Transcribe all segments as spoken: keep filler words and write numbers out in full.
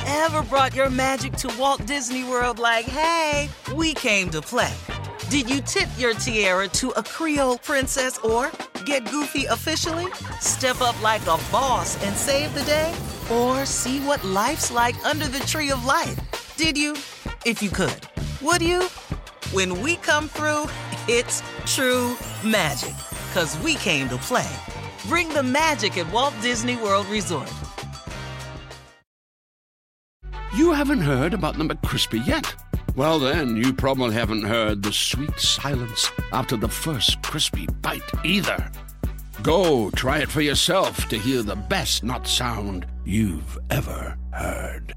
ever brought your magic to Walt Disney World like, hey, we came to play? Did you tip your tiara to a Creole princess or get goofy officially? Step up like a boss and save the day? Or see what life's like under the tree of life? Did you? If you could. Would you? When we come through, it's true magic. 'Cause we came to play. Bring the magic at Walt Disney World Resort. You haven't heard about the McCrispy yet? Well, then, you probably haven't heard the sweet silence after the first crispy bite either. Go try it for yourself to hear the best nut sound you've ever heard.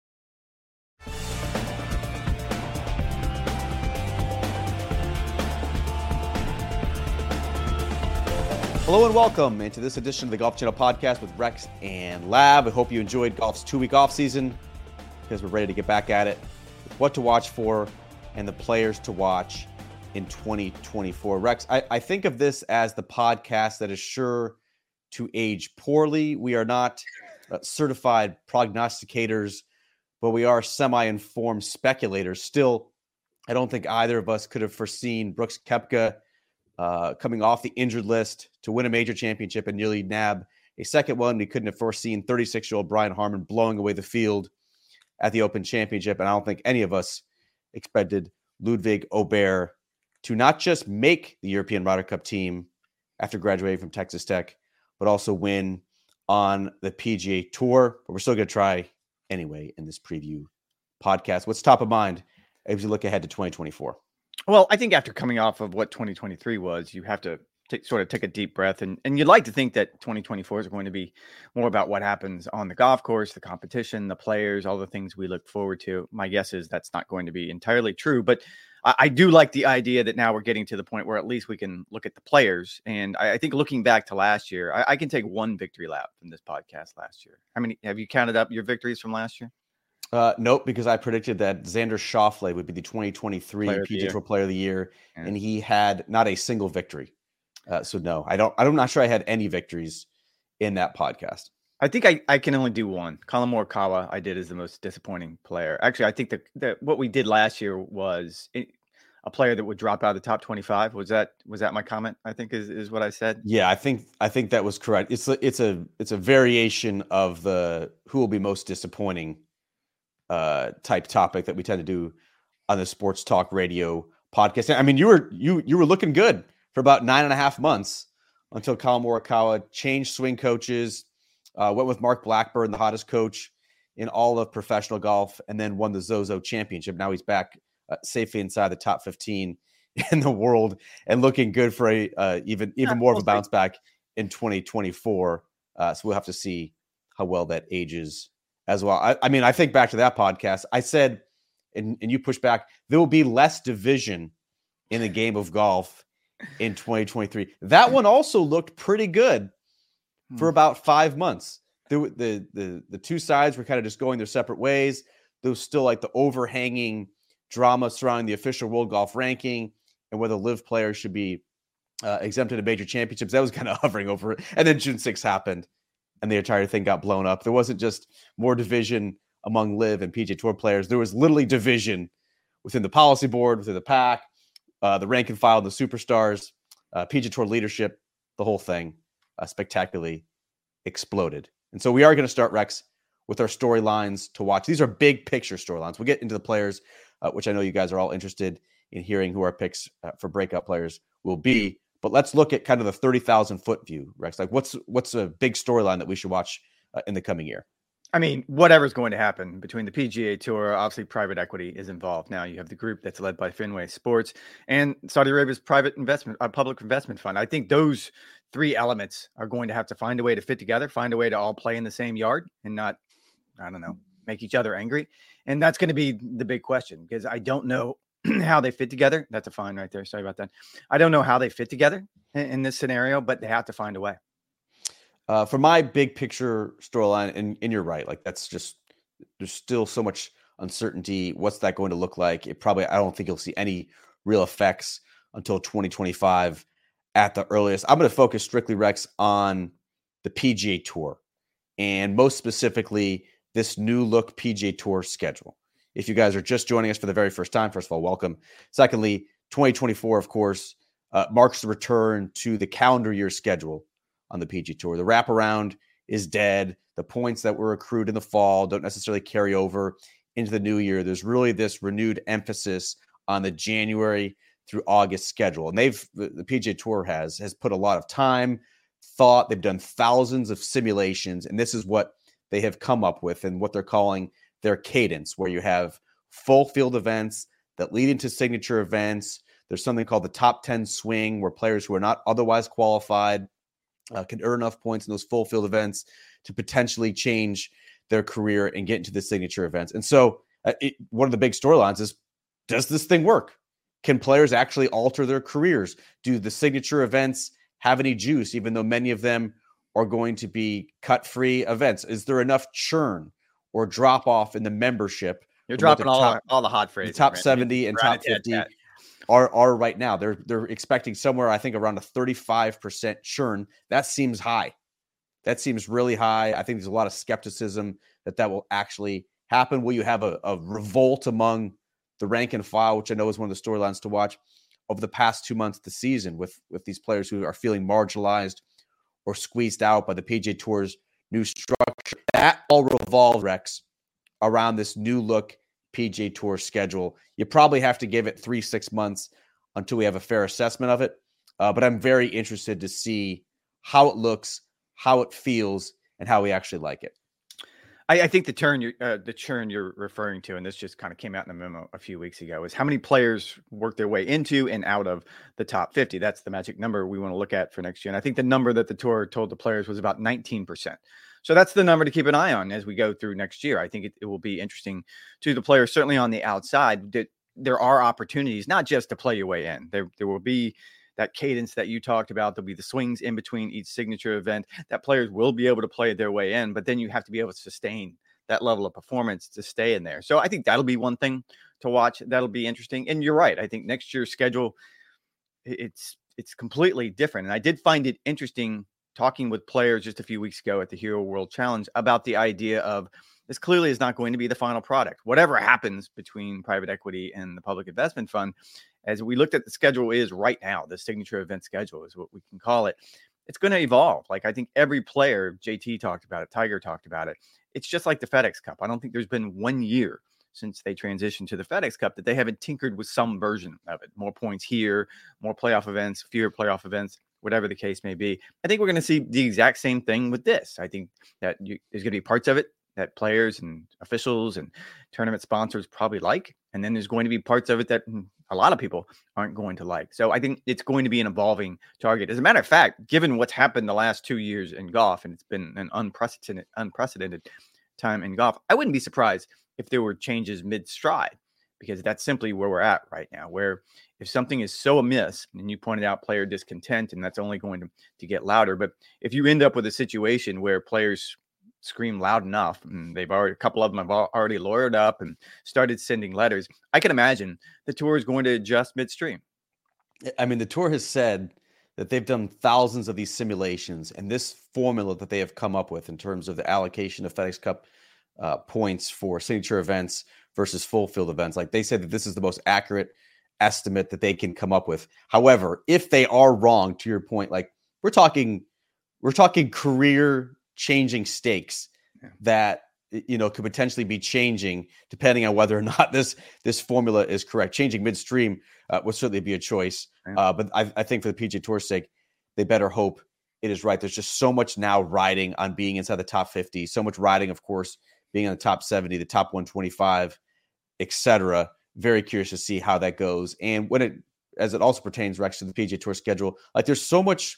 Hello and welcome into this edition of the Golf Channel podcast with Rex and Lab. I hope you enjoyed golf's two-week off season because we're ready to get back at it with what to watch for and the players to watch in twenty twenty-four. Rex, I, I think of this as the podcast that is sure to age poorly. We are not uh, certified prognosticators, but we are semi-informed speculators. Still, I don't think either of us could have foreseen Brooks Koepka Uh, coming off the injured list to win a major championship and nearly nab a second one. We couldn't have foreseen thirty-six-year-old Brian Harman blowing away the field at the Open Championship. And I don't think any of us expected Ludwig Aubert to not just make the European Ryder Cup team after graduating from Texas Tech, but also win on the P G A Tour. But we're still going to try anyway in this preview podcast. What's top of mind as we look ahead to twenty twenty-four? Well, I think after coming off of what twenty twenty-three was, you have to take, sort of take a deep breath. And, and you'd like to think that twenty twenty-four is going to be more about what happens on the golf course, the competition, the players, all the things we look forward to. My guess is that's not going to be entirely true. But I, I do like the idea that now we're getting to the point where at least we can look at the players. And I, I think looking back to last year, I, I can take one victory lap from this podcast last year. How many have you counted up your victories from last year? Uh, nope, because I predicted that Xander Schauffele would be the twenty twenty-three Player P G A Tour Player of the Year, yeah. and he had not a single victory. Uh, so no, I don't. I'm not sure I had any victories in that podcast. I think I, I can only do one. Colin Morikawa, I did as the most disappointing player. Actually, I think that, that what we did last year was it, a player that would drop out of the top twenty-five. Was that was that my comment? I think is, is what I said. Yeah, I think I think that was correct. It's a, it's a it's a variation of the who will be most disappointing uh type topic that we tend to do on the Sports Talk Radio podcast. I mean, you were you you were looking good for about nine and a half months until Colin Morikawa changed swing coaches, uh, went with Mark Blackburn, the hottest coach in all of professional golf, and then won the Zozo Championship. Now he's back uh, safely inside the top fifteen in the world and looking good for a uh, even even more of a bounce back in twenty twenty-four. Uh, so we'll have to see how well that ages as well. I, I mean, I think back to that podcast, I said, and, and you push back, there will be less division in the game of golf in twenty twenty-three. That one also looked pretty good for about five months. The, the, the, the two sides were kind of just going their separate ways. There was still like the overhanging drama surrounding the official world golf ranking and whether live players should be uh, exempted of major championships. That was kind of hovering over it. And then June sixth happened, and the entire thing got blown up. There wasn't just more division among live and P G A Tour players. There was literally division within the policy board, within the pack, uh, the rank and file, the superstars, uh, P G A Tour leadership, the whole thing uh, spectacularly exploded. And so we are going to start, Rex, with our storylines to watch. These are big picture storylines. We'll get into the players, uh, which I know you guys are all interested in hearing who our picks uh, for breakout players will be. But let's look at kind of the thirty thousand foot view, Rex. Like what's what's a big storyline that we should watch uh, in the coming year? I mean, whatever's going to happen between the P G A Tour, obviously private equity is involved. Now you have the group that's led by Fenway Sports and Saudi Arabia's private investment, uh, public investment fund. I think those three elements are going to have to find a way to fit together, find a way to all play in the same yard and not, I don't know, make each other angry. And that's going to be the big question because I don't know how they fit together. That's a fine right there. Sorry about that. I don't know how they fit together in, in this scenario, but they have to find a way. Uh, for my big picture storyline, and, and you're right, like that's just, there's still so much uncertainty. What's that going to look like? It probably, I don't think you'll see any real effects until twenty twenty-five at the earliest. I'm going to focus strictly, Rex, on the P G A Tour and most specifically this new look P G A Tour schedule. If you guys are just joining us for the very first time, first of all, welcome. Secondly, twenty twenty-four, of course, uh, marks the return to the calendar year schedule on the P G A Tour. The wraparound is dead. The points that were accrued in the fall don't necessarily carry over into the new year. There's really this renewed emphasis on the January through August schedule. And they've, the, the P G A Tour has, has put a lot of time, thought. They've done thousands of simulations, and this is what they have come up with and what they're calling their cadence, where you have full field events that lead into signature events. There's something called the top ten swing, where players who are not otherwise qualified uh, can earn enough points in those full field events to potentially change their career and get into the signature events. And so uh, it, one of the big storylines is, does this thing work? Can players actually alter their careers? Do the signature events have any juice, even though many of them are going to be cut-free events? Is there enough churn or drop-off in the membership? You're dropping all, top, all the hot phrases. The top right? seventy and top fifty are, are right now. They're they're expecting somewhere, I think, around a thirty-five percent churn. That seems high. That seems really high. I think there's a lot of skepticism that that will actually happen. Will you have a, a revolt among the rank and file, which I know is one of the storylines to watch over the past two months of the season, with, with these players who are feeling marginalized or squeezed out by the P G A Tour's new structure? That all revolves, Rex, around this new look P G A Tour schedule. You probably have to give it three, six months until we have a fair assessment of it. Uh, but I'm very interested to see how it looks, how it feels, and how we actually like it. I, I think the turn, you uh, the churn you're referring to, and this just kind of came out in a memo a few weeks ago, is how many players work their way into and out of the top fifty. That's the magic number we want to look at for next year. And I think the number that the tour told the players was about nineteen percent. So that's the number to keep an eye on as we go through next year. I think it, it will be interesting to the players, certainly on the outside, that there are opportunities, not just to play your way in. There, there will be that cadence that you talked about. There'll be the swings in between each signature event that players will be able to play their way in, but then you have to be able to sustain that level of performance to stay in there. So I think that'll be one thing to watch. That'll be interesting. And you're right. I think next year's schedule, it's, it's completely different. And I did find it interesting talking with players just a few weeks ago at the Hero World Challenge about the idea of this clearly is not going to be the final product. Whatever happens between private equity and the public investment fund, as we looked at the schedule is right now, the signature event schedule is what we can call it. It's going to evolve. Like, I think every player, J T talked about it, Tiger talked about it. It's just like the FedEx Cup. I don't think there's been one year since they transitioned to the FedEx Cup that they haven't tinkered with some version of it. More points here, more playoff events, fewer playoff events, whatever the case may be. I think we're going to see the exact same thing with this. I think that you, there's going to be parts of it that players and officials and tournament sponsors probably like. And then there's going to be parts of it that a lot of people aren't going to like. So I think it's going to be an evolving target. As a matter of fact, given what's happened the last two years in golf, and it's been an unprecedented, unprecedented time in golf, I wouldn't be surprised if there were changes mid-stride, because that's simply where we're at right now, where if something is so amiss, and you pointed out player discontent, and that's only going to, to get louder, but if you end up with a situation where players scream loud enough, and they've already, a couple of them have already lawyered up and started sending letters, I can imagine the tour is going to adjust midstream. I mean, the tour has said that they've done thousands of these simulations, and this formula that they have come up with in terms of the allocation of FedEx Cup uh, points for signature events versus full field events, like they said that this is the most accurate estimate that they can come up with. However, if they are wrong, to your point, like we're talking, we're talking career changing stakes yeah. that, you know, could potentially be changing depending on whether or not this, this formula is correct. Changing midstream uh, would certainly be a choice. Yeah. Uh, but I, I think for the P G A Tour's sake, they better hope it is right. There's just so much now riding on being inside the top fifty, so much riding, of course, being on the top seventy, the top one twenty-five, et cetera. Very curious to see how that goes. And when it, as it also pertains, Rex, to the P G A Tour schedule, like there's so much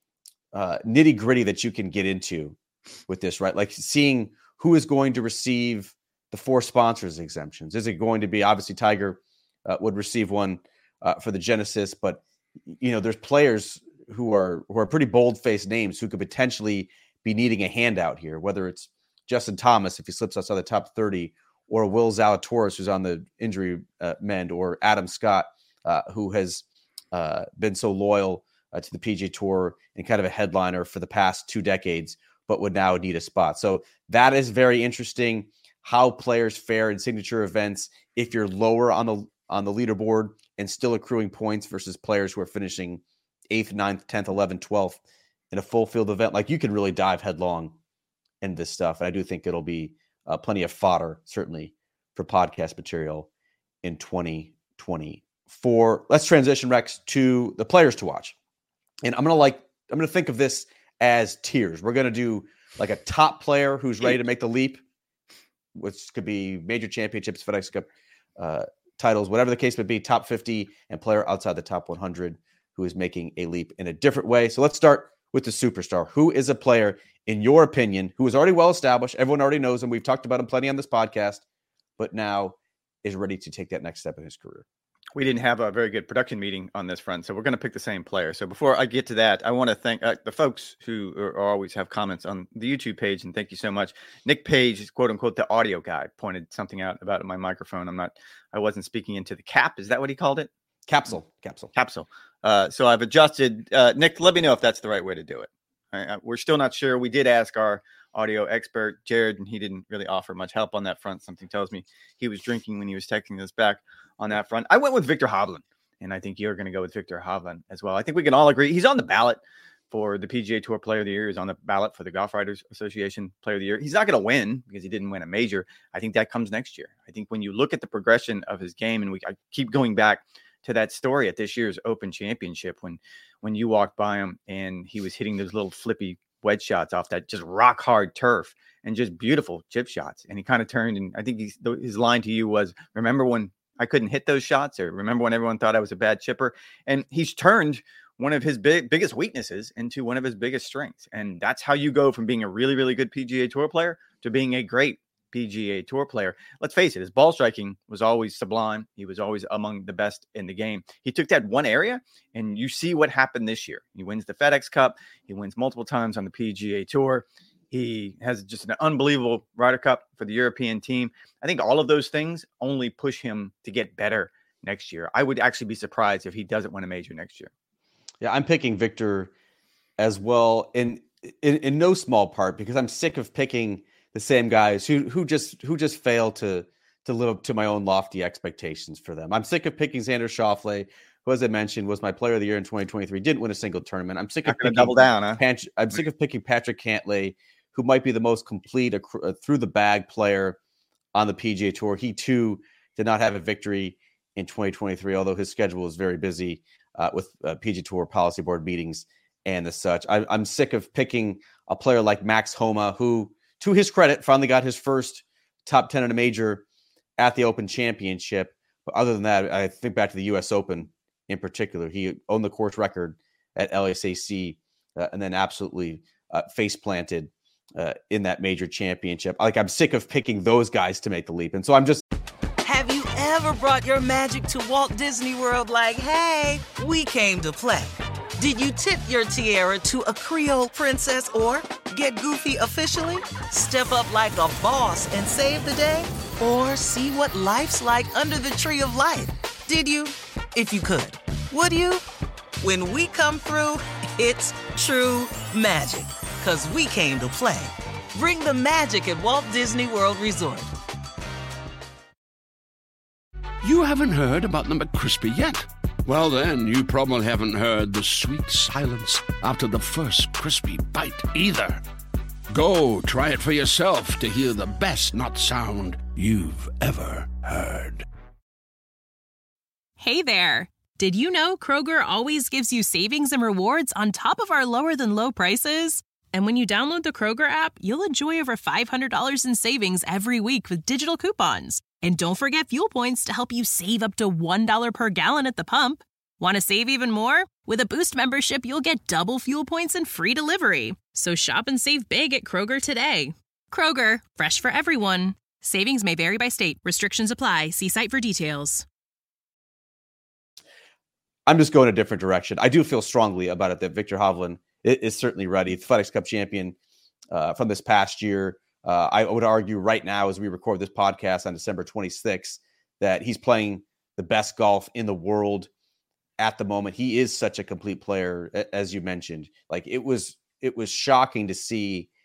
uh, nitty gritty that you can get into with this, right? Like seeing who is going to receive the four sponsors exemptions. Is it going to be, obviously Tiger uh, would receive one uh, for the Genesis, but you know, there's players who are, who are pretty bold faced names who could potentially be needing a handout here, whether it's Justin Thomas, if he slips outside the top thirty, or Will Zalatoris, who's on the injury uh, mend, or Adam Scott, uh, who has uh, been so loyal uh, to the P G A Tour and kind of a headliner for the past two decades but would now need a spot. So that is very interesting, how players fare in signature events if you're lower on the on the leaderboard and still accruing points versus players who are finishing eighth, ninth, tenth, eleventh, twelfth in a full field event. Like, you can really dive headlong into this stuff. And I do think it'll be uh, plenty of fodder, certainly, for podcast material in twenty twenty-four. Let's transition, Rex, to the players to watch. And I'm going to like, I'm going to think of this as tiers. We're going to do like a top player who's ready to make the leap, which could be major championships, FedEx Cup uh, titles, whatever the case may be, top fifty, and player outside the top one hundred who is making a leap in a different way. So let's start with the superstar. Who is a player, in your opinion, who is already well established? Everyone already knows him. We've talked about him plenty on this podcast, but now is ready to take that next step in his career. We didn't have a very good production meeting on this front, so we're going to pick the same player. So before I get to that, I want to thank uh, the folks who are, always have comments on the YouTube page, and thank you so much. Nick Page, quote unquote, the audio guy, pointed something out about my microphone. I'm not, I wasn't speaking into the cap. Is that what he called it? Capsule, capsule, capsule. Uh, so I've adjusted. Uh, Nick, let me know if that's the right way to do it. I, I, we're still not sure. We did ask our audio expert, Jared, and he didn't really offer much help on that front. Something tells me he was drinking when he was texting us back on that front. I went with Viktor Hovland, and I think you're going to go with Viktor Hovland as well. I think we can all agree he's on the ballot for the P G A Tour Player of the Year. He's on the ballot for the Golf Writers Association Player of the Year. He's not going to win because he didn't win a major. I think that comes next year. I think when you look at the progression of his game, and we I keep going back to that story at this year's Open Championship when when you walked by him and he was hitting those little flippy wedge shots off that just rock hard turf and just beautiful chip shots. And he kind of turned, and I think he's, his line to you was, remember when I couldn't hit those shots, or remember when everyone thought I was a bad chipper? And he's turned one of his big, biggest weaknesses into one of his biggest strengths. And that's how you go from being a really, really good P G A Tour player to being a great P G A Tour player. Let's face it, his ball striking was always sublime. He was always among the best in the game. He took that one area, and you see what happened this year. He wins the FedEx Cup. He wins multiple times on the P G A Tour. He has just an unbelievable Ryder Cup for the European team. I think all of those things only push him to get better next year. I would actually be surprised if he doesn't win a major next year. Yeah, I'm picking Viktor as well, in, in in no small part because I'm sick of picking the same guys who who just who just fail to to live up to my own lofty expectations for them. I'm sick of picking Xander Schauffele, who, as I mentioned, was my player of the year in twenty twenty-three, didn't win a single tournament. I'm sick of picking double down, huh? Pat- I'm sick of picking Patrick Cantlay, who might be the most complete uh, through the bag player on the P G A Tour. He too did not have a victory in twenty twenty-three, although his schedule was very busy uh, with uh, P G A Tour policy board meetings and the such. I, I'm sick of picking a player like Max Homa, who, to his credit, finally got his first top ten in a major at the Open Championship. But other than that, I think back to the U S Open in particular. He owned the course record at L S A C uh, and then absolutely uh, face planted uh, in that major championship. Like, I'm sick of picking those guys to make the leap. And so I'm just. Have you ever brought your magic to Walt Disney World like, hey, we came to play? Did you tip your tiara to a Creole princess or get goofy officially? Step up like a boss and save the day? Or see what life's like under the tree of life? Did you? If you could. Would you? When we come through, it's true magic. 'Cause we came to play. Bring the magic at Walt Disney World Resort. You haven't heard about the McCrispy yet? Well, then, you probably haven't heard the sweet silence after the first crispy bite either. Go try it for yourself to hear the best nut sound you've ever heard. Hey there. Did you know Kroger always gives you savings and rewards on top of our lower-than-low prices? And when you download the Kroger app, you'll enjoy over five hundred dollars in savings every week with digital coupons. And don't forget fuel points to help you save up to one dollar per gallon at the pump. Want to save even more? With a Boost membership, you'll get double fuel points and free delivery. So shop and save big at Kroger today. Kroger, fresh for everyone. Savings may vary by state. Restrictions apply. See site for details. I'm just going a different direction. I do feel strongly about it that Viktor Hovland is certainly ready. The FedEx Cup champion uh, from this past year. Uh, I would argue right now, as we record this podcast on December twenty-sixth, that he's playing the best golf in the world at the moment. He is such a complete player, as you mentioned. Like, it was, it was shocking to see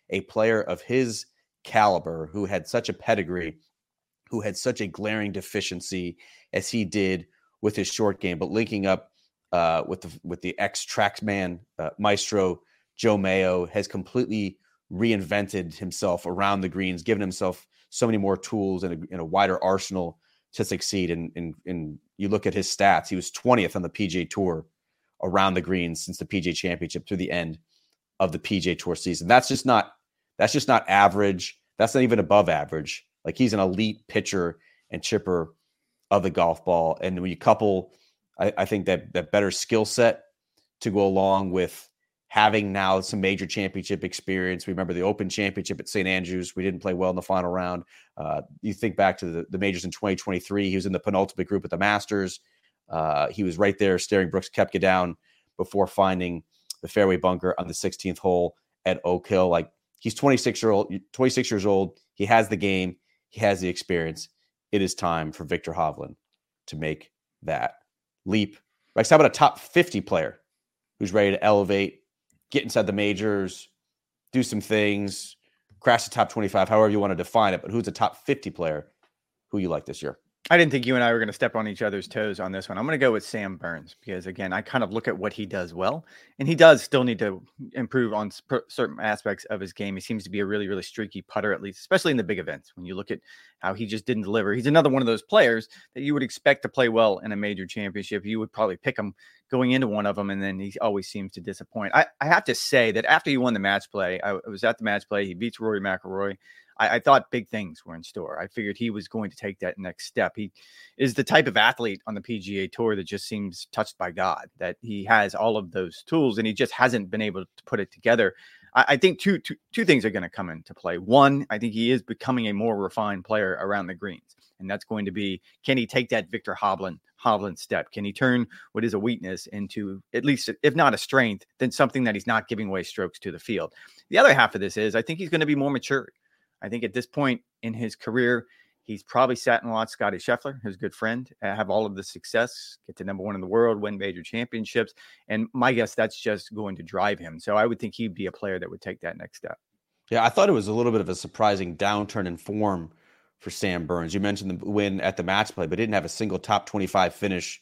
a player of his caliber who had such a pedigree, who had such a glaring deficiency as he did with his short game, but linking up uh, with the with the ex-trackman uh, maestro Joe Mayo, has completely reinvented himself around the greens, given himself so many more tools and a, and a wider arsenal to succeed. And, and, and you look at his stats, he was twentieth on the P G A Tour around the greens since the P G A Championship through the end of the P G A Tour season. That's just not that's just not average. That's not even above average. Like, he's an elite pitcher and chipper of the golf ball. And when you couple, I, I think that that better skill set to go along with having now some major championship experience. We remember the Open Championship at Saint Andrews. We didn't play well in the final round. Uh, you think back to the, the majors in twenty twenty-three. He was in the penultimate group at the Masters. Uh, he was right there staring Brooks Koepka down before finding the fairway bunker on the sixteenth hole at Oak Hill. Like, he's twenty-six year old, twenty-six years old. He has the game. He has the experience. It is time for Viktor Hovland to make that leap. Rex, how about a top fifty player who's ready to elevate, get inside the majors, do some things, crash the top twenty-five, however you want to define it, but who's a top fifty player who you like this year? I didn't think you and I were going to step on each other's toes on this one. I'm going to go with Sam Burns because, again, I kind of look at what he does well, and he does still need to improve on sp- certain aspects of his game. He seems to be a really, really streaky putter, at least, especially in the big events. When you look at how he just didn't deliver, he's another one of those players that you would expect to play well in a major championship. You would probably pick him going into one of them, and then he always seems to disappoint. I, I have to say that after he won the match play, I, I was at the match play. He beats Rory McIlroy. I, I thought big things were in store. I figured he was going to take that next step. He is the type of athlete on the P G A Tour that just seems touched by God, that he has all of those tools, and he just hasn't been able to put it together. I, I think two, two, two things are going to come into play. One, I think he is becoming a more refined player around the greens, and that's going to be, can he take that Viktor Hovland, Hovland step? Can he turn what is a weakness into, at least, if not a strength, then something that he's not giving away strokes to the field? The other half of this is, I think he's going to be more mature. I think at this point in his career, he's probably sat and watched Scotty Scheffler, his good friend, uh, have all of the success, get to number one in the world, win major championships. And my guess, that's just going to drive him. So I would think he'd be a player that would take that next step. Yeah, I thought it was a little bit of a surprising downturn in form for Sam Burns. You mentioned the win at the match play, but didn't have a single top twenty-five finish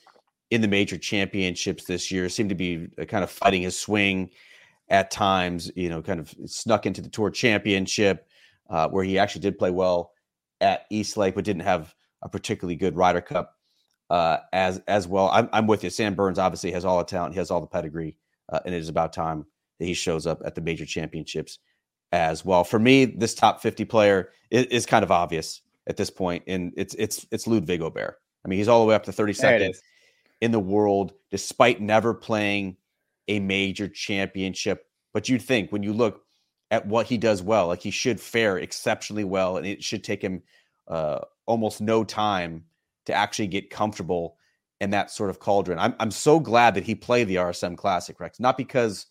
in the major championships this year. Seemed to be kind of fighting his swing at times, you know, kind of snuck into the Tour Championship, Uh, where he actually did play well at East Lake, but didn't have a particularly good Ryder Cup uh, as as well. I'm, I'm with you. Sam Burns obviously has all the talent. He has all the pedigree, uh, and it is about time that he shows up at the major championships as well. For me, this top fifty player is, is kind of obvious at this point, and it's it's it's Ludwig Aubert. I mean, he's all the way up to thirty-second in the world, despite never playing a major championship. But you'd think when you look at what he does well, like, he should fare exceptionally well, and it should take him uh, almost no time to actually get comfortable in that sort of cauldron. I'm I'm so glad that he played the R S M Classic, Rex, not because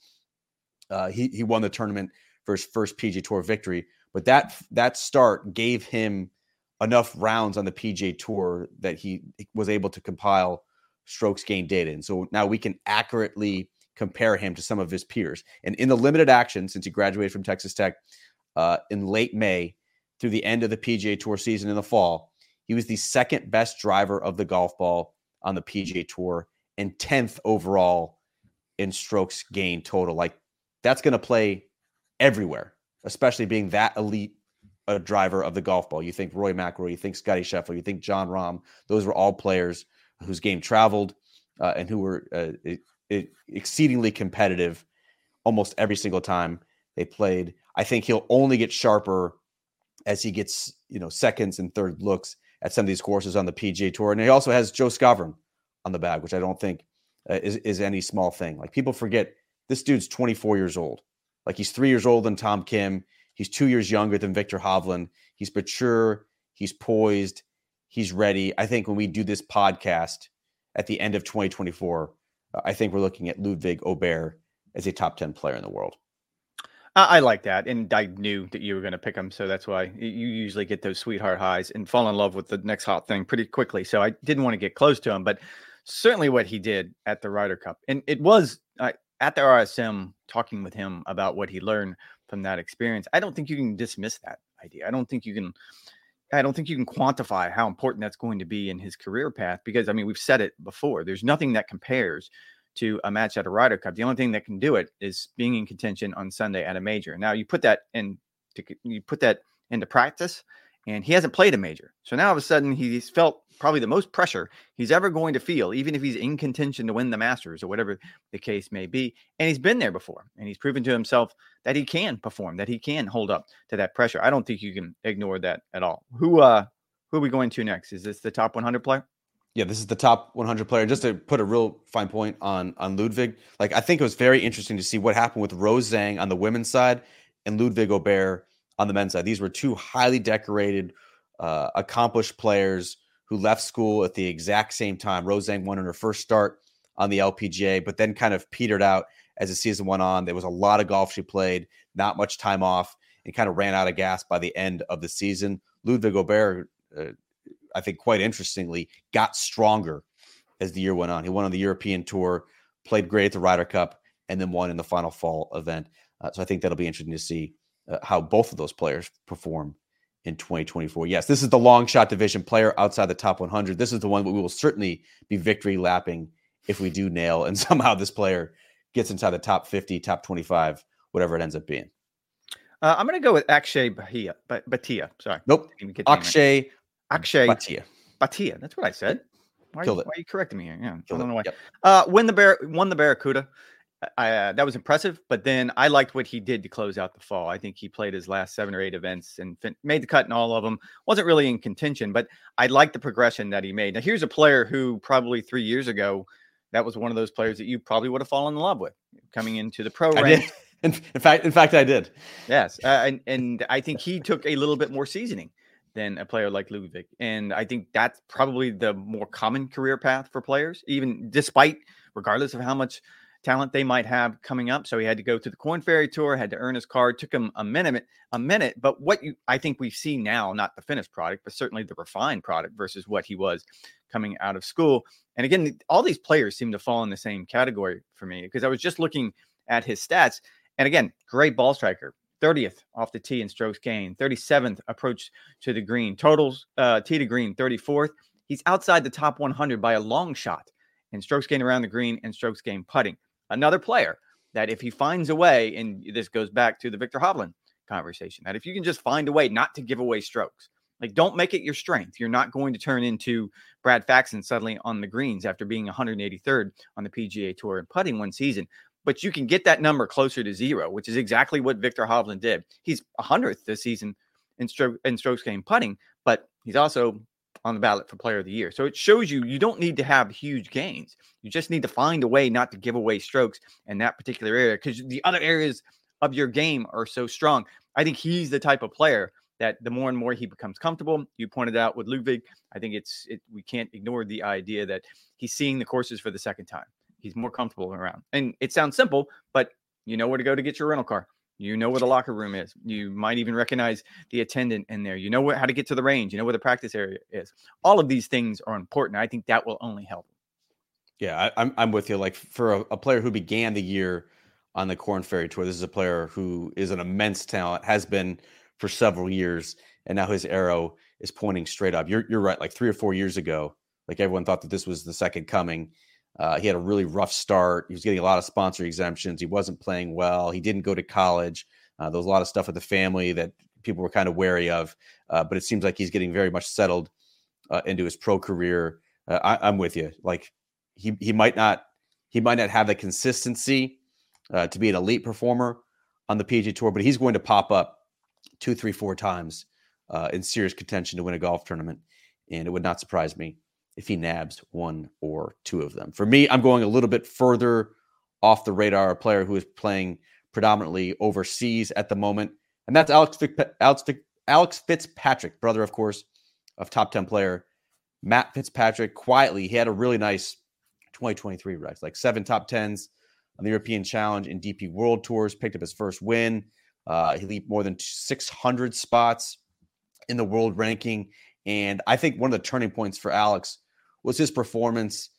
uh, he he won the tournament for his first P G A Tour victory, but that that start gave him enough rounds on the P G A Tour that he was able to compile strokes gained data, and so now we can accurately compare him to some of his peers. And in the limited action, since he graduated from Texas Tech uh, in late May through the end of the P G A Tour season in the fall, he was the second best driver of the golf ball on the P G A Tour and tenth overall in strokes gained total. Like, that's going to play everywhere, especially being that elite a driver of the golf ball. You think Rory McIlroy, you think Scotty Scheffler, you think Jon Rahm. Those were all players whose game traveled uh, and who were uh, it, exceedingly competitive almost every single time they played. I think he'll only get sharper as he gets, you know, seconds and third looks at some of these courses on the P G A Tour. And he also has Joe Skovron on the bag, which I don't think uh, is, is any small thing. Like, people forget this dude's twenty-four years old. Like, he's three years older than Tom Kim. He's two years younger than Viktor Hovland. He's mature. He's poised. He's ready. I think when we do this podcast at the end of twenty twenty-four, I think we're looking at Ludwig Aubert as a top ten player in the world. I like that. And I knew that you were going to pick him. So that's why you usually get those sweetheart highs and fall in love with the next hot thing pretty quickly. So I didn't want to get close to him, but certainly what he did at the Ryder Cup. And it was uh, at the R S M, talking with him about what he learned from that experience. I don't think you can dismiss that idea. I don't think you can. I don't think you can quantify how important that's going to be in his career path because, I mean, we've said it before. There's nothing that compares to a match at a Ryder Cup. The only thing that can do it is being in contention on Sunday at a major. Now, you put that in, to, you put that into practice, and he hasn't played a major. So now all of a sudden he's felt probably the most pressure he's ever going to feel, even if he's in contention to win the Masters or whatever the case may be. And he's been there before, and he's proven to himself that he can perform, that he can hold up to that pressure. I don't think you can ignore that at all. Who, uh, who are we going to next? Is this the top one hundred player? Yeah, this is the top one hundred player. Just to put a real fine point on, on Ludwig, like I think it was very interesting to see what happened with Rose Zhang on the women's side and Ludwig Aubert on the men's side. These were two highly decorated, uh, accomplished players who left school at the exact same time. Rose Zhang won in her first start on the L P G A, but then kind of petered out as the season went on. There was a lot of golf she played, not much time off, and kind of ran out of gas by the end of the season. Ludwig Aubert, uh, I think quite interestingly, got stronger as the year went on. He won on the European Tour, played great at the Ryder Cup, and then won in the final fall event. Uh, so I think that'll be interesting to see uh, how both of those players perform in twenty twenty-four. Yes, this is the long shot division, player outside the top one hundred. This is the one that we will certainly be victory lapping if we do nail and somehow this player gets inside the top fifty, top twenty-five, whatever it ends up being. Uh, I'm going to go with Akshay Bhatia. But Bhatia, sorry. Nope. Akshay Akshay Bhatia. Bhatia. That's what I said. Why, Killed why it. are you correcting me here? Yeah, Killed I don't know it. why. Yep. Uh, win the Bar- won the Barracuda. I, uh, that was impressive, but then I liked what he did to close out the fall. I think he played his last seven or eight events and fin- made the cut in all of them. Wasn't really in contention, but I liked the progression that he made. Now, here's a player who probably three years ago, that was one of those players that you probably would have fallen in love with coming into the pro I ranks. did. In, in fact, in fact, I did. Yes, uh, and and I think he took a little bit more seasoning than a player like Ludwig, and I think that's probably the more common career path for players, even despite, regardless of how much talent they might have coming up. So he had to go to the Korn Ferry Tour, had to earn his card, took him a minute, a minute. But what you, I think we see now, not the finished product, but certainly the refined product versus what he was coming out of school. And again, all these players seem to fall in the same category for me because I was just looking at his stats. And again, great ball striker, thirtieth off the tee in strokes gained, thirty-seventh approach to the green, totals uh, tee to green, thirty-fourth. He's outside the top one hundred by a long shot in strokes gained around the green and strokes gained putting. Another player that if he finds a way, and this goes back to the Victor Hovland conversation, that if you can just find a way not to give away strokes, like don't make it your strength. You're not going to turn into Brad Faxon suddenly on the greens after being one hundred eighty-third on the P G A Tour and putting one season. But you can get that number closer to zero, which is exactly what Victor Hovland did. He's one hundredth this season in, stroke, in strokes gained putting, but he's also on the ballot for player of the year. So it shows you, you don't need to have huge gains. You just need to find a way not to give away strokes in that particular area because the other areas of your game are so strong. I think he's the type of player that the more and more he becomes comfortable, you pointed out with Ludwig, I think it's, it, we can't ignore the idea that he's seeing the courses for the second time. He's more comfortable around. And it sounds simple, but you know where to go to get your rental car. You know where the locker room is. You might even recognize the attendant in there. You know where, how to get to the range. You know where the practice area is. All of these things are important. I think that will only help. Yeah, I, I'm I'm with you. Like for a, a player who began the year on the Korn Ferry Tour, this is a player who is an immense talent, has been for several years, and now his arrow is pointing straight up. You're you're right. Like three or four years ago, like everyone thought that this was the second coming. Uh, he had a really rough start. He was getting a lot of sponsor exemptions. He wasn't playing well. He didn't go to college. Uh, there was a lot of stuff with the family that people were kind of wary of. Uh, but it seems like he's getting very much settled uh, into his pro career. Uh, I, I'm with you. Like he he might not he might not have the consistency uh, to be an elite performer on the P G A Tour, but he's going to pop up two, three, four times uh, in serious contention to win a golf tournament, and it would not surprise me if he nabs one or two of them. For me, I'm going a little bit further off the radar, a player who is playing predominantly overseas at the moment, and that's Alex, Alex, Alex Fitzpatrick, brother, of course, of top ten player Matt Fitzpatrick. Quietly, he had a really nice twenty twenty-three rise, like seven top tens on the European Challenge and D P World Tours, picked up his first win. Uh, he leaped more than six hundred spots in the world ranking. And I think one of the turning points for Alex was his performance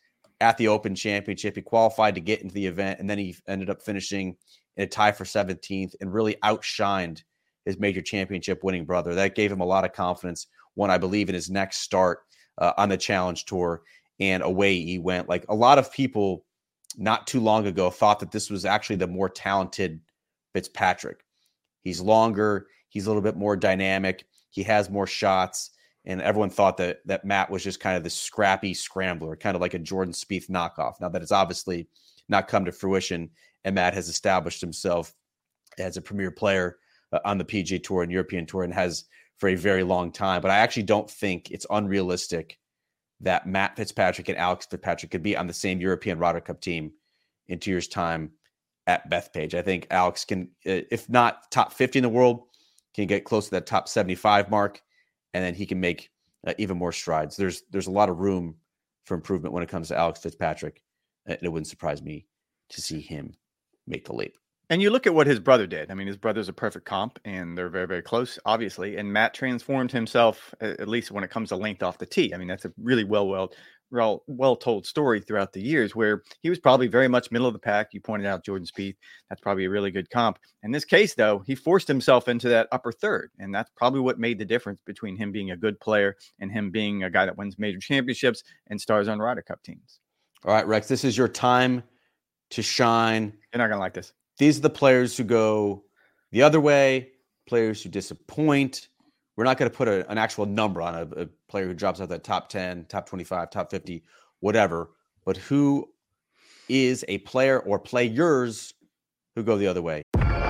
at the Open Championship. He qualified to get into the event, and then he ended up finishing in a tie for seventeenth and really outshined his major championship winning brother. That gave him a lot of confidence, one, I believe, in his next start uh, on the Challenge Tour, and away he went. Like, a lot of people not too long ago thought that this was actually the more talented Fitzpatrick. He's longer. He's a little bit more dynamic. He has more shots. And everyone thought that that Matt was just kind of this scrappy scrambler, kind of like a Jordan Spieth knockoff. Now that it's obviously not come to fruition, and Matt has established himself as a premier player uh, on the P G A Tour and European Tour, and has for a very long time. But I actually don't think it's unrealistic that Matt Fitzpatrick and Alex Fitzpatrick could be on the same European Ryder Cup team in two years' time at Bethpage. I think Alex can, if not top fifty in the world, can get close to that top seventy-five mark, and then he can make uh, even more strides. There's there's a lot of room for improvement when it comes to Alex Fitzpatrick. And it wouldn't surprise me to see him make the leap. And you look at what his brother did. I mean, his brother's a perfect comp, and they're very, very close, obviously. And Matt transformed himself, at least when it comes to length off the tee. I mean, that's a really well, well, well, well told story throughout the years, where he was probably very much middle of the pack. You pointed out Jordan Spieth. That's probably a really good comp. In this case, though, he forced himself into that upper third, and that's probably what made the difference between him being a good player and him being a guy that wins major championships and stars on Ryder Cup teams. All right, Rex, this is your time to shine. You're not going to like this. These are the players who go the other way, players who disappoint. We're not going to put a, an actual number on a, a player who drops out that top ten, top twenty-five, top fifty, whatever. But who is a player or players who go the other way?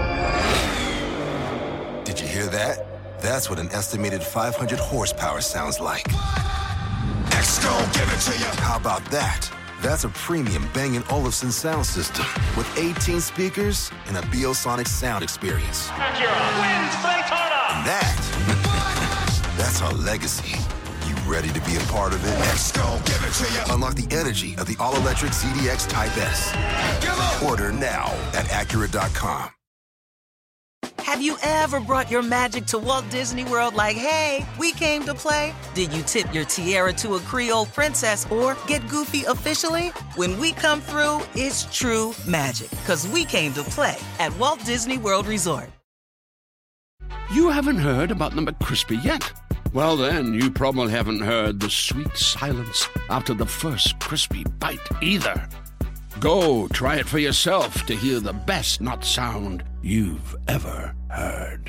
Did you hear that? That's what an estimated five hundred horsepower sounds like. X gon' give it to you. How about that? That's a premium Bang and Olufsen sound system with eighteen speakers and a Biosonic sound experience. Acura wins Daytona. And that, that's our legacy. You ready to be a part of it? X gon' give it to you. Unlock the energy of the all-electric Z D X Type S. Order now at Acura dot com. Have you ever brought your magic to Walt Disney World like, hey, we came to play? Did you tip your tiara to a Creole princess or get goofy officially? When we come through, it's true magic, because we came to play at Walt Disney World Resort. You haven't heard about the McCrispy yet? Well, then, you probably haven't heard the sweet silence after the first crispy bite either. Go try it for yourself to hear the best not sound you've ever heard.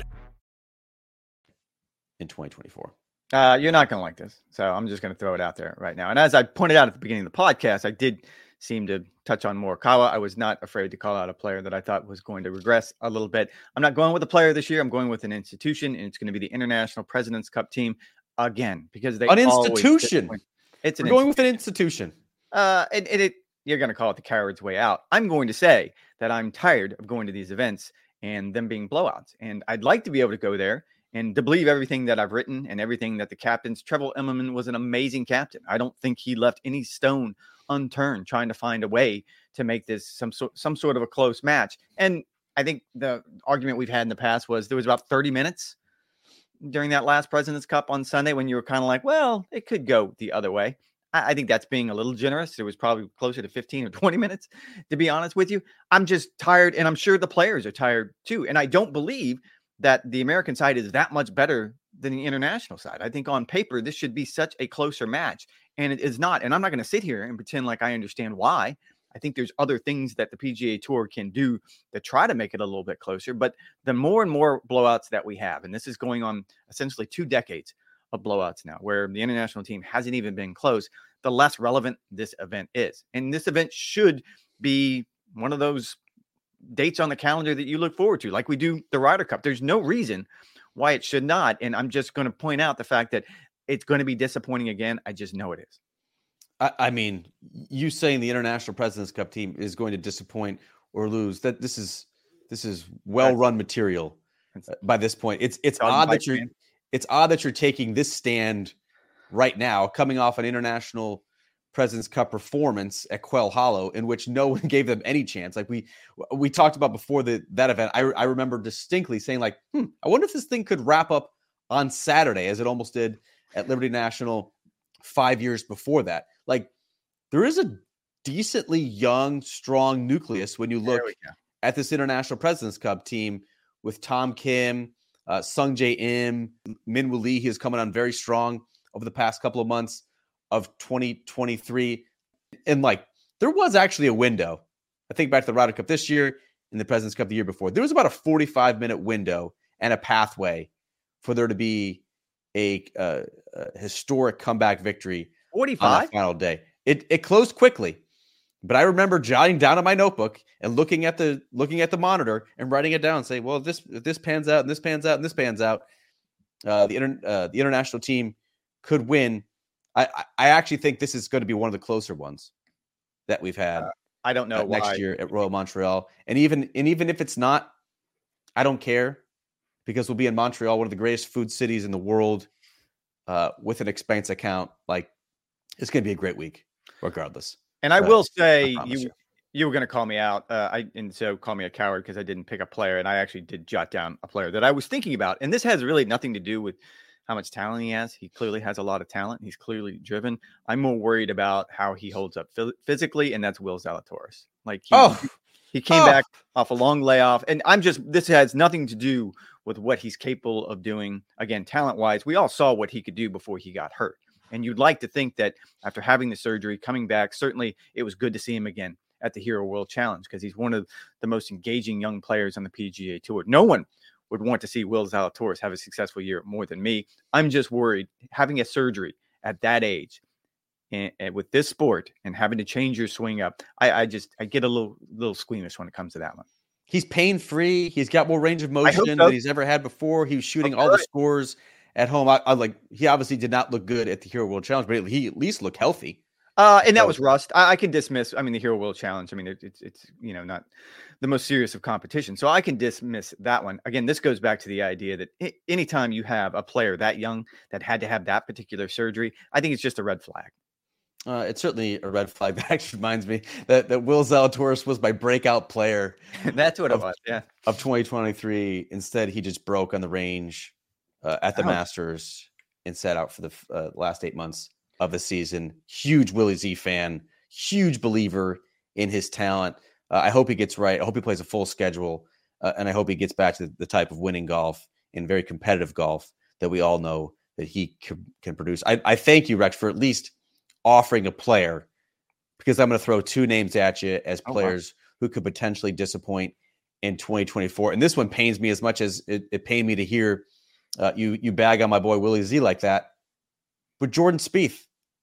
In twenty twenty-four. Uh, you're not going to like this. So I'm just going to throw it out there right now. And as I pointed out at the beginning of the podcast, I did seem to touch on Morikawa. I was not afraid to call out a player that I thought was going to regress a little bit. I'm not going with a player this year. I'm going with an institution, and it's going to be the International President's Cup team again, because they An institution. It's an We're going with an institution. Uh, and, and it, you're going to call it the coward's way out. I'm going to say that I'm tired of going to these events and them being blowouts. And I'd like to be able to go there and to believe everything that I've written and everything that the captains. Trevor Immelman was an amazing captain. I don't think he left any stone unturned trying to find a way to make this some sort some sort of a close match. And I think the argument we've had in the past was there was about thirty minutes during that last President's Cup on Sunday when you were kind of like, well, it could go the other way. I think that's being a little generous. It was probably closer to fifteen or twenty minutes, to be honest with you. I'm just tired, and I'm sure the players are tired too. And I don't believe that the American side is that much better than the international side. I think on paper, this should be such a closer match, and it is not. And I'm not going to sit here and pretend like I understand why. I think there's other things that the P G A Tour can do to try to make it a little bit closer. But the more and more blowouts that we have, and this is going on essentially two decades of blowouts now, where the international team hasn't even been close, the less relevant this event is. And this event should be one of those dates on the calendar that you look forward to, like we do the Ryder Cup. There's no reason why it should not. And I'm just going to point out the fact that it's going to be disappointing again. I just know it is. I, I mean, you saying the International President's Cup team is going to disappoint or lose, that this is this is well-run material by this point. It's it's odd that you're it's odd that you're taking this stand right now, coming off an International President's Cup performance at Quail Hollow, in which no one gave them any chance. Like we we talked about before the, that event, I, I remember distinctly saying, like, hmm, I wonder if this thing could wrap up on Saturday, as it almost did at Liberty National five years before that. Like, there is a decently young, strong nucleus when you look at this International President's Cup team with Tom Kim, uh, Sung Jae Im, Min Woo Lee, who's coming on very strong over the past couple of months of twenty twenty-three. And like, there was actually a window. I think back to the Ryder Cup this year and the President's Cup the year before. There was about a forty-five minute window and a pathway for there to be a, uh, a historic comeback victory forty-five on that final day. It it closed quickly, but I remember jotting down on my notebook and looking at the looking at the monitor and writing it down and saying, well, if this if this pans out and this pans out and this pans out, uh, the inter, uh, the international team could win. I, I actually think this is going to be one of the closer ones that we've had. Uh, I don't know uh, why. next year at Royal Montreal, and even and even if it's not, I don't care, because we'll be in Montreal, one of the greatest food cities in the world, uh, with an expense account. Like, it's going to be a great week, regardless. And I but will say, I you you. you were going to call me out, uh, I and so call me a coward because I didn't pick a player, and I actually did jot down a player that I was thinking about. And this has really nothing to do with how much talent he has. He clearly has a lot of talent. He's clearly driven. I'm more worried about how he holds up physically, and that's Will Zalatoris. Like, he, oh, he came oh. back off a long layoff, and I'm just, this has nothing to do with what he's capable of doing. Again, talent-wise, we all saw what he could do before he got hurt. And you'd like to think that after having the surgery, coming back, certainly it was good to see him again at the Hero World Challenge, because he's one of the most engaging young players on the P G A Tour. No one would want to see Will Zalatoris have a successful year more than me. I'm just worried having a surgery at that age and, and with this sport and having to change your swing up. I, I just, I get a little, little squeamish when it comes to that one. He's pain-free. He's got more range of motion so. than he's ever had before. He was shooting okay. all the scores at home. I, I like, he obviously did not look good at the Hero World Challenge, but he at least looked healthy. Uh, and that so, was rust. I, I can dismiss. I mean, the Hero World Challenge. I mean, it, it's it's you know not the most serious of competition, so I can dismiss that one. Again, this goes back to the idea that it, anytime you have a player that young that had to have that particular surgery, I think it's just a red flag. Uh, it's certainly a red flag. That actually reminds me that, that Will Zalatoris was my breakout player. That's what of, it was. Yeah, of twenty twenty-three. Instead, he just broke on the range uh, at the oh. Masters and sat out for the uh, last eight months of the season. Huge Willie Z fan, huge believer in his talent. Uh, I hope he gets right. I hope he plays a full schedule, uh, and I hope he gets back to the type of winning golf and very competitive golf that we all know that he can, can produce. I, I thank you, Rex, for at least offering a player, because I'm going to throw two names at you as players oh, wow. who could potentially disappoint in twenty twenty-four. And this one pains me as much as it, it pained me to hear uh, you you bag on my boy Willie Z like that. But Jordan Spieth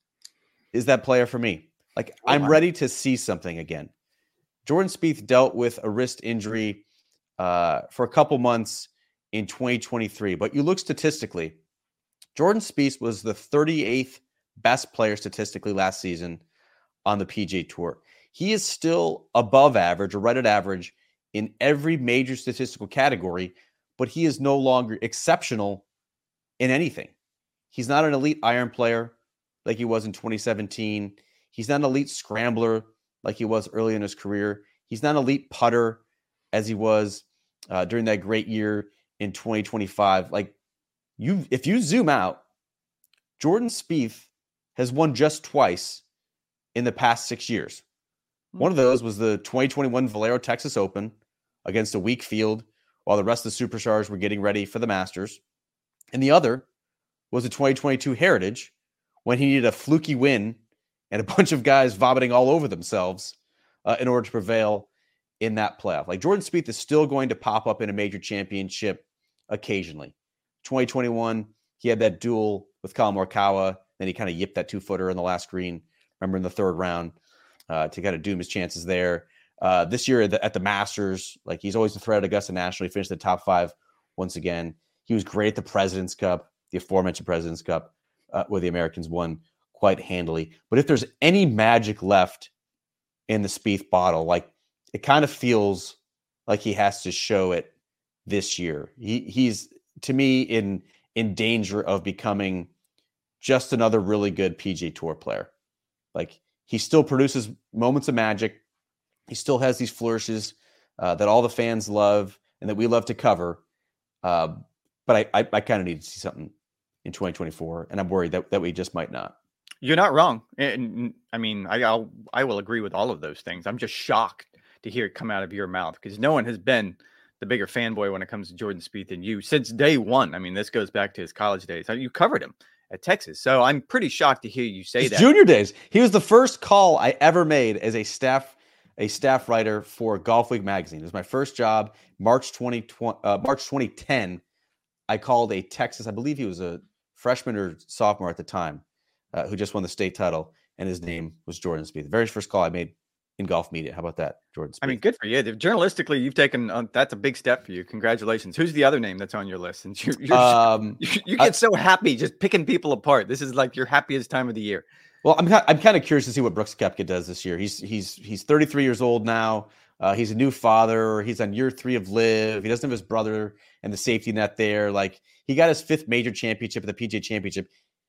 is that player for me. Like, oh, I'm wow. ready to see something again. Jordan Spieth dealt with a wrist injury uh, for a couple months in twenty twenty-three. But you look statistically, Jordan Spieth was the thirty-eighth best player statistically last season on the P G A Tour. He is still above average or right at average in every major statistical category, but he is no longer exceptional in anything. He's not an elite iron player like he was in twenty seventeen. He's not an elite scrambler like he was early in his career. He's not an elite putter as he was uh, during that great year in twenty twenty-five. Like, you, if you zoom out, Jordan Spieth has won just twice in the past six years. One of those was the twenty twenty-one Valero Texas Open against a weak field while the rest of the superstars were getting ready for the Masters. And the other was the twenty twenty-two Heritage, when he needed a fluky win and a bunch of guys vomiting all over themselves uh, in order to prevail in that playoff. Like, Jordan Spieth is still going to pop up in a major championship occasionally. twenty twenty-one, he had that duel with Colin Morikawa. Then he kind of yipped that two-footer in the last green, remember, in the third round, uh, to kind of doom his chances there. Uh, this year at the, at the Masters, like, he's always a threat at Augusta National. He finished the top five once again. He was great at the President's Cup, the aforementioned President's Cup, uh, where the Americans won quite handily. But if there's any magic left in the Spieth bottle, like, it kind of feels like he has to show it this year. He he's, to me, in in danger of becoming just another really good P G A Tour player. Like, he still produces moments of magic. He still has these flourishes uh, that all the fans love and that we love to cover. Uh, but I, I, I kind of need to see something in twenty twenty-four, and I'm worried that, that we just might not. You're not wrong. And I mean, I I'll, I will agree with all of those things. I'm just shocked to hear it come out of your mouth because no one has been the bigger fanboy when it comes to Jordan Spieth than you since day one. I mean, this goes back to his college days. You covered him at Texas. So I'm pretty shocked to hear you say his that. Junior days. He was the first call I ever made as a staff a staff writer for Golf Week magazine. It was my first job, March twenty twenty, uh, March twenty ten. I called a Texas, I believe he was a freshman or sophomore at the time, uh, who just won the state title, and his name was Jordan Spieth. The very first call I made in golf media. How about that, Jordan Spieth? I mean, good for you. Journalistically, you've taken uh, that's a big step for you. Congratulations. Who's the other name that's on your list? And you're, you're, um, you, you get I, so happy just picking people apart. This is like your happiest time of the year. Well, I'm I'm kind of curious to see what Brooks Koepka does this year. He's he's he's thirty-three years old now. Uh, he's a new father. He's on year three of LIV. He doesn't have his brother and the safety net there. Like he got his fifth major championship at the P G A Championship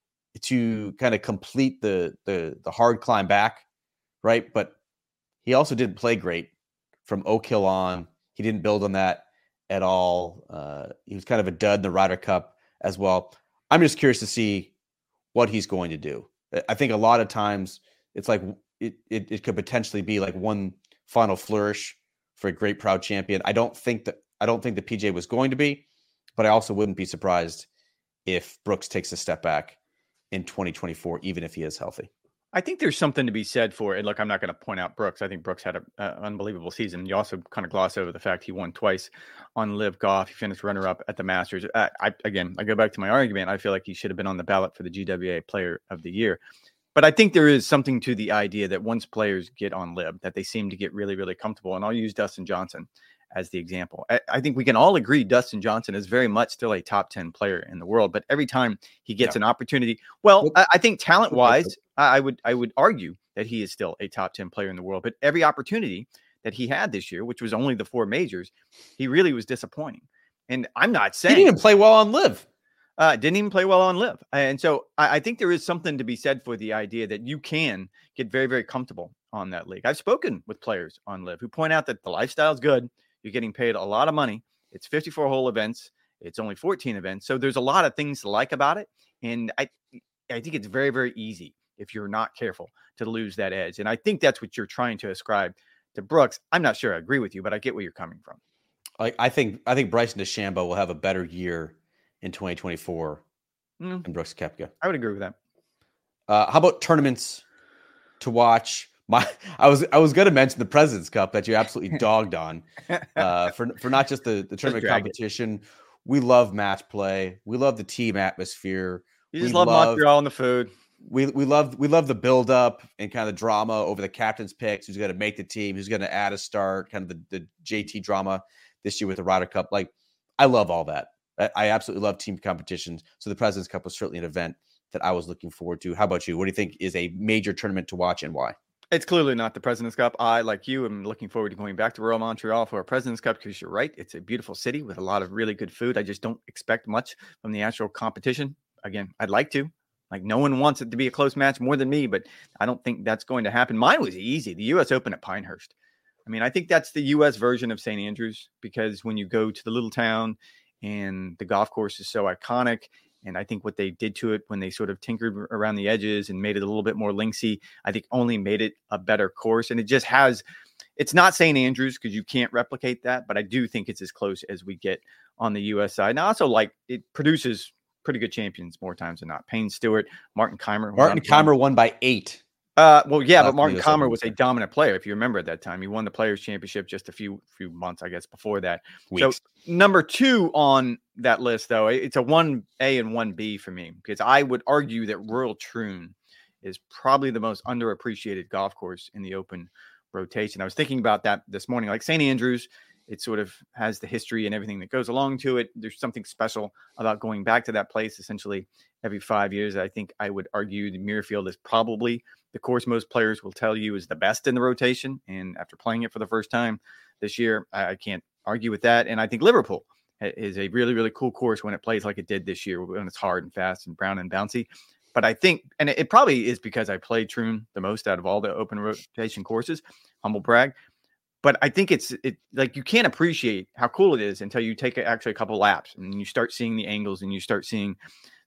to kind of complete the the the hard climb back, right? But he also didn't play great from Oak Hill on. He didn't build on that at all. Uh, he was kind of a dud in the Ryder Cup as well. I'm just curious to see what he's going to do. I think a lot of times it's like it, it, it could potentially be like one final flourish for a great proud champion. I don't think that I don't think the P G A was going to be, but I also wouldn't be surprised if Brooks takes a step back in twenty twenty-four, even if he is healthy. I think there's something to be said for it. Look, I'm not going to point out Brooks. I think Brooks had an unbelievable season. You also kind of gloss over the fact he won twice on LIV Golf. He finished runner-up at the Masters. I, I, again, I go back to my argument. I feel like he should have been on the ballot for the G W A Player of the Year. But I think there is something to the idea that once players get on LIV, that they seem to get really, really comfortable. And I'll use Dustin Johnson as the example. I, I think we can all agree Dustin Johnson is very much still a top ten player in the world. But every time he gets yeah. an opportunity, well, I, I think talent-wise, I would I would argue that he is still a top ten player in the world. But every opportunity that he had this year, which was only the four majors, he really was disappointing. And I'm not saying he didn't even play well on LIV. Uh, didn't even play well on LIV. And so I, I think there is something to be said for the idea that you can get very, very comfortable on that league. I've spoken with players on LIV who point out that the lifestyle is good. You're getting paid a lot of money. It's fifty-four hole events. It's only fourteen events. So there's a lot of things to like about it. And I, I think it's very, very easy if you're not careful to lose that edge. And I think that's what you're trying to ascribe to Brooks. I'm not sure I agree with you, but I get where you're coming from. I, I think I think Bryson DeChambeau will have a better year in twenty twenty-four mm. than Brooks Koepka. I would agree with that. Uh, how about tournaments to watch? My, I was I was going to mention the President's Cup that you absolutely dogged on uh, for for not just the, the tournament competition. It. We love match play. We love the team atmosphere. You just we love, love Montreal and the food. We we love we love the build up and kind of the drama over the captain's picks. Who's going to make the team? Who's going to add a start? Kind of the, the J T drama this year with the Ryder Cup. Like I love all that. I, I absolutely love team competitions. So the President's Cup was certainly an event that I was looking forward to. How about you? What do you think is a major tournament to watch and why? It's clearly not the President's Cup. I, like you, am looking forward to going back to Royal Montreal for a President's Cup because you're right. It's a beautiful city with a lot of really good food. I just don't expect much from the actual competition. Again, I'd like to. Like, no one wants it to be a close match more than me, but I don't think that's going to happen. Mine was easy. The U S Open at Pinehurst. I mean, I think that's the U S version of Saint Andrews because when you go to the little town and the golf course is so iconic, and I think what they did to it when they sort of tinkered around the edges and made it a little bit more linksy, I think only made it a better course. And it just has, it's not Saint Andrews because you can't replicate that, but I do think it's as close as we get on the U S side. And I also like it produces pretty good champions more times than not. Payne Stewart, Martin Kaymer. Martin Kaymer won by eight. Uh, well, yeah, but Martin Kaymer was a dominant player. If you remember at that time, he won the Players Championship just a few few months, I guess, before that. Weeks. So number two on that list, though, it's a one A and one B for me because I would argue that Royal Troon is probably the most underappreciated golf course in the Open rotation. I was thinking about that this morning. Like Saint Andrews, it sort of has the history and everything that goes along to it. There's something special about going back to that place essentially every five years. I think I would argue the Muirfield is probably the course most players will tell you is the best in the rotation. And after playing it for the first time this year, I, I can't argue with that. And I think Liverpool is a really, really cool course when it plays like it did this year, when it's hard and fast and brown and bouncy. But I think, and it, it probably is because I played Troon the most out of all the Open rotation courses, humble brag. But I think it's it like you can't appreciate how cool it is until you take actually a couple laps and you start seeing the angles and you start seeing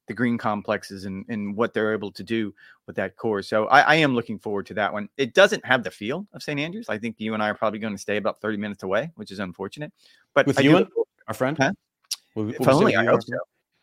the green complexes and, and what they're able to do with that course. So I, I am looking forward to that one. It doesn't have the feel of Saint Andrews. I think you and I are probably going to stay about thirty minutes away, which is unfortunate. But with I Ewan, do, our friend? Huh? Will, will if only, I hope so.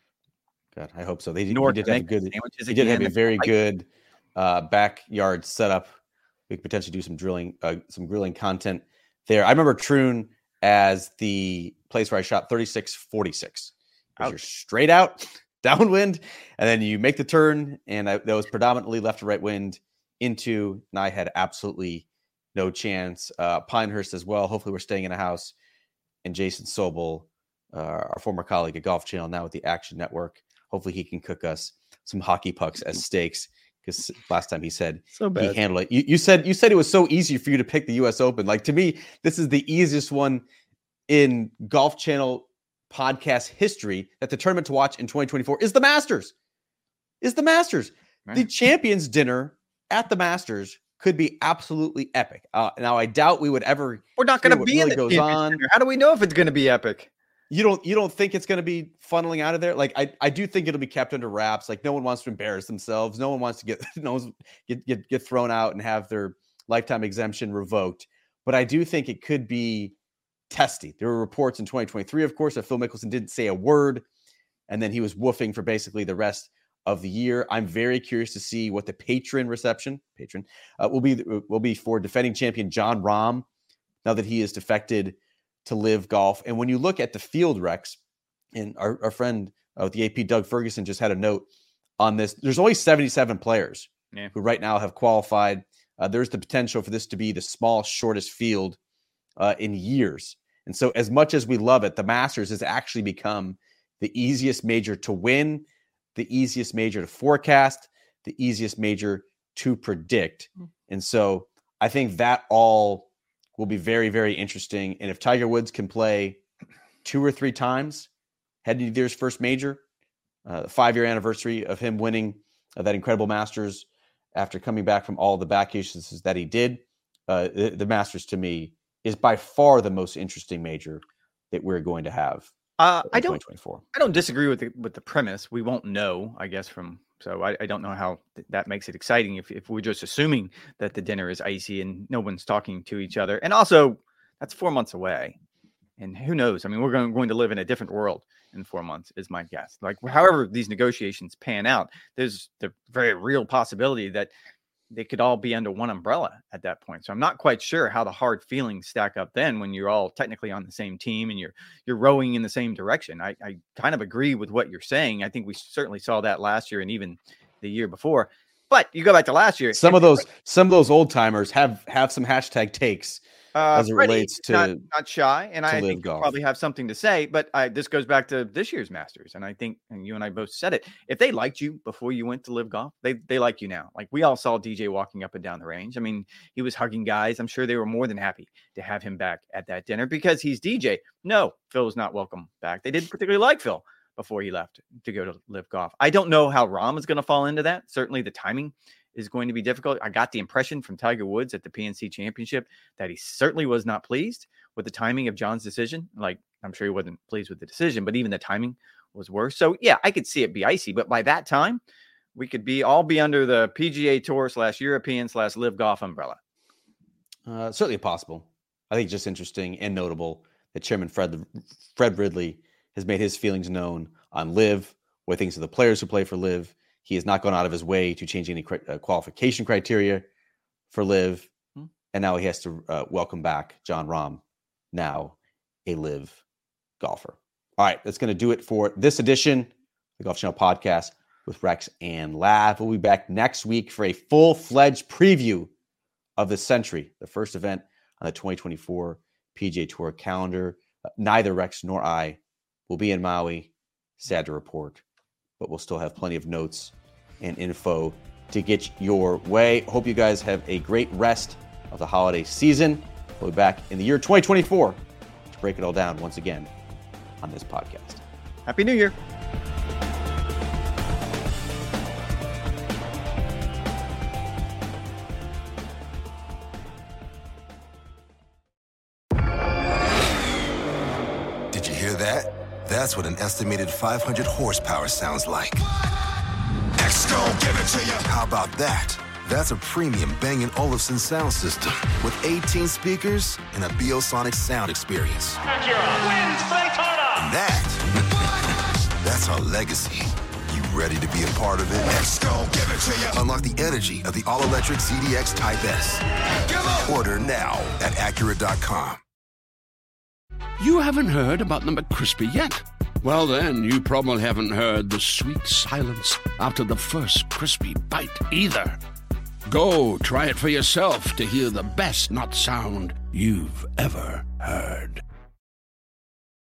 God, I hope so. They, Nor he did have a good, he did have a again. very good uh, backyard setup. We could potentially do some drilling, uh, some grilling content there. I remember Troon as the place where I shot thirty-six forty-six. You're straight out, downwind, and then you make the turn, and I, that was predominantly left to right wind into, and I had absolutely no chance. Uh, Pinehurst as well. Hopefully we're staying in a house. And Jason Sobel, uh, our former colleague at Golf Channel, now with the Action Network. Hopefully he can cook us some hockey pucks as steaks, because last time he said so bad. he handled it. You, you said you said it was so easy for you to pick the U S Open. Like, to me, this is the easiest one in Golf Channel podcast history, that the tournament to watch in twenty twenty-four is the Masters. Is the Masters. Right. The Champions Dinner at the Masters could be absolutely epic. Uh, now, I doubt we would ever. We're not going to be really in the goes Champions on. Dinner. How do we know if it's going to be epic? You don't. You don't think it's going to be funneling out of there? Like, I, I do think it'll be kept under wraps. Like, no one wants to embarrass themselves. No one wants to get no one's get get get thrown out and have their lifetime exemption revoked. But I do think it could be testy. There were reports in twenty twenty-three, of course, that Phil Mickelson didn't say a word, and then he was woofing for basically the rest of the year. I'm very curious to see what the patron reception patron uh, will be will be for defending champion Jon Rahm, now that he is defected to Live Golf. And when you look at the field, Rex, and our, our friend uh, with the A P, Doug Ferguson, just had a note on this. There's only seventy-seven players yeah. who right now have qualified. Uh, there's the potential for this to be the small, shortest field uh, in years. And so as much as we love it, the Masters has actually become the easiest major to win, the easiest major to forecast, the easiest major to predict. And so I think that all will be very, very interesting. And if Tiger Woods can play two or three times heading to his first major, uh, the five-year anniversary of him winning uh, that incredible Masters after coming back from all the back issues that he did, uh, the, the Masters to me is by far the most interesting major that we're going to have. Uh, I don't. I don't disagree with the with the premise. We won't know, I guess. From so I, I don't know how th- that makes it exciting if if we're just assuming that the dinner is icy and no one's talking to each other. And also, that's four months away, and who knows? I mean, we're going going to live in a different world in four months, is my guess. Like, however these negotiations pan out, there's the very real possibility that they could all be under one umbrella at that point. So I'm not quite sure how the hard feelings stack up then when you're all technically on the same team and you're you're rowing in the same direction. I, I kind of agree with what you're saying. I think we certainly saw that last year and even the year before. But you go back to last year. Some of those some of those old timers have have some hashtag takes uh, as it Freddie, relates to not, not shy, and I think golf. You'll probably have something to say. But I, this goes back to this year's Masters, and I think, and you and I both said it. If they liked you before you went to Live Golf, they they like you now. Like, we all saw D J walking up and down the range. I mean, he was hugging guys. I'm sure they were more than happy to have him back at that dinner because he's D J. No, Phil was not welcome back. They didn't particularly like Phil before he left to go to Live Golf. I don't know how Rahm is going to fall into that. Certainly, the timing is going to be difficult. I got the impression from Tiger Woods at the P N C Championship that he certainly was not pleased with the timing of John's decision. Like, I'm sure he wasn't pleased with the decision, but even the timing was worse. So yeah, I could see it be icy, but by that time we could be all be under the P G A Tour slash European slash Live Golf umbrella. Uh, certainly possible. I think just interesting and notable that Chairman Fred, Fred Ridley has made his feelings known on Live, what he thinks of the players who play for Live. He has not gone out of his way to change any uh, qualification criteria for Live. Hmm. And now he has to uh, welcome back Jon Rahm, now a Live golfer. All right, that's going to do it for this edition of the Golf Channel Podcast with Rex and Lav. We'll be back next week for a full-fledged preview of the Century, the first event on the twenty twenty-four P G A Tour calendar. Uh, neither Rex nor I will be in Maui. Sad to report, but we'll still have plenty of notes and info to get your way. Hope you guys have a great rest of the holiday season. We'll be back in the year twenty twenty-four to break it all down once again on this podcast. Happy New Year. Did you hear that? That's what an estimated five hundred horsepower sounds like. gon' give it to you. How about that? That's a premium Bang and Olufsen sound system with eighteen speakers and a Biosonic sound experience. Acura wins Daytona. And that, that's our legacy. You ready to be a part of it? X gon' give it to you. Unlock the energy of the all-electric Z D X Type S. Order now at Acura dot com. You haven't heard about the McCrispy yet? Well, then, you probably haven't heard the sweet silence after the first crispy bite either. Go try it for yourself to hear the best nut sound you've ever heard.